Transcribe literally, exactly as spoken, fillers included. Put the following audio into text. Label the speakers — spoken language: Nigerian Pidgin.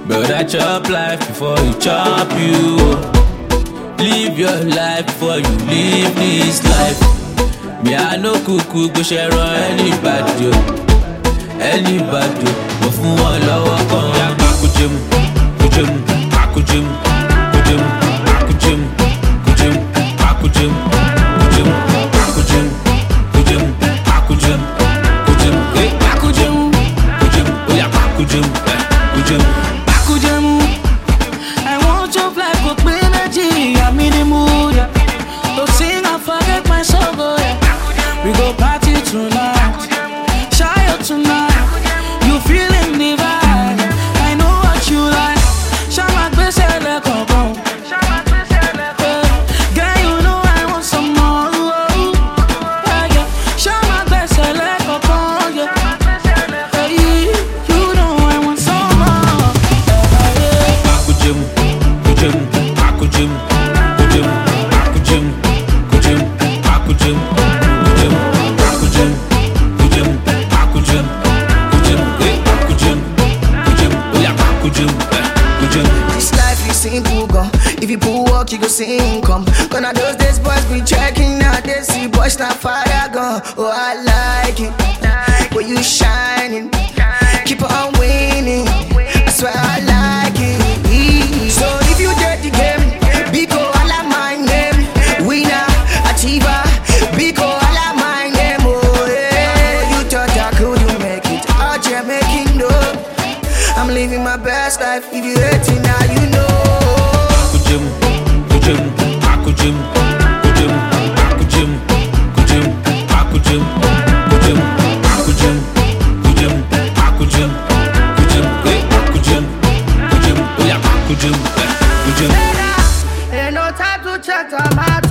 Speaker 1: Brother, chop life before you chop you. Oh. Live your life before you live this life. Me I no kuku go share on anybody, anybody. Mo fún wọn lọ́wọ́ kan. Ya kujim, kujim, kujim, kujim, kujim, kujim, kujim, kujim, kujim, kujim, kujim, kujim, eh, kujim, kujim, oh ya kujim, kujim,
Speaker 2: kujim. I want your flag with energy. I'm in the mood, yeah. To sing and forget my sorrow, yeah. We go party tonight, shy out tonight. You feeling the vibe? I know what you like. Shama gbese le kokon. Girl, you know I want some more. Yeah, yeah. Shama gbese le kokon. Yeah. Hey, you know I want some more.
Speaker 1: kujim, kujim, kujim, kujim, kujim, kujim, kujim.
Speaker 3: This life is simple, gone. If you pull work, you go see income. Gonna those days, boys be checking out. They see boys not fire gone. Oh, I like it. Where you shining, keep on winning. I swear I like it. So if you get the game, Biko, I like my name. Winner, achiever, Biko, I like my name. Oh yeah, you thought I couldn't make it, out here making dough. I'm living my best life. If you hate it now, you know.
Speaker 1: Kujim, kujim, kujim, kujim, kujim, kujim, kujim, kujim, kujim, kujim, kujim, kujim, eh, kujim, kujim, oh yeah, kujim, kujim.
Speaker 3: Ain't no time to check on my